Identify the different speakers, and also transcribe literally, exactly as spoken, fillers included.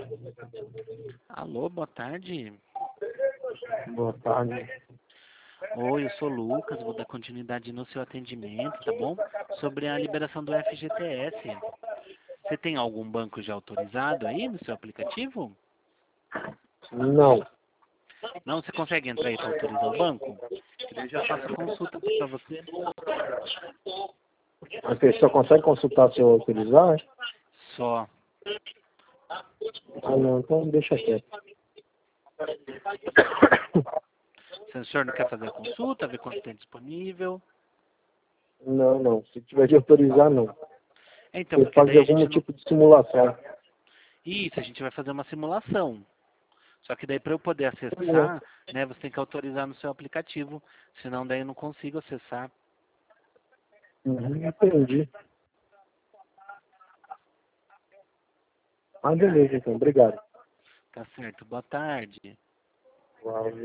Speaker 1: Alô, boa tarde.
Speaker 2: Boa tarde.
Speaker 1: Oi, eu sou o Lucas, vou dar continuidade no seu atendimento, tá bom? Sobre a liberação do F G T S. Você tem algum banco já autorizado aí no seu aplicativo?
Speaker 2: Não.
Speaker 1: Não, você consegue entrar aí para autorizar o banco? Eu já faço a consulta para você.
Speaker 2: A pessoa consegue consultar se eu autorizar?
Speaker 1: Só.
Speaker 2: Ah, não, então deixa quieto.
Speaker 1: Se o senhor não quer fazer a consulta, ver quanto tem disponível.
Speaker 2: Não, não. Se tiver de autorizar, não.
Speaker 1: Então,
Speaker 2: Você
Speaker 1: porque
Speaker 2: fazer
Speaker 1: daí a
Speaker 2: algum
Speaker 1: gente não...
Speaker 2: tipo de simulação.
Speaker 1: Isso, a gente vai fazer uma simulação. Só que daí para eu poder acessar, né, você tem que autorizar no seu aplicativo. Senão daí eu não consigo acessar.
Speaker 2: Uhum, entendi. Ah, beleza, então. Obrigado.
Speaker 1: Tá certo. Boa tarde.
Speaker 2: Valeu.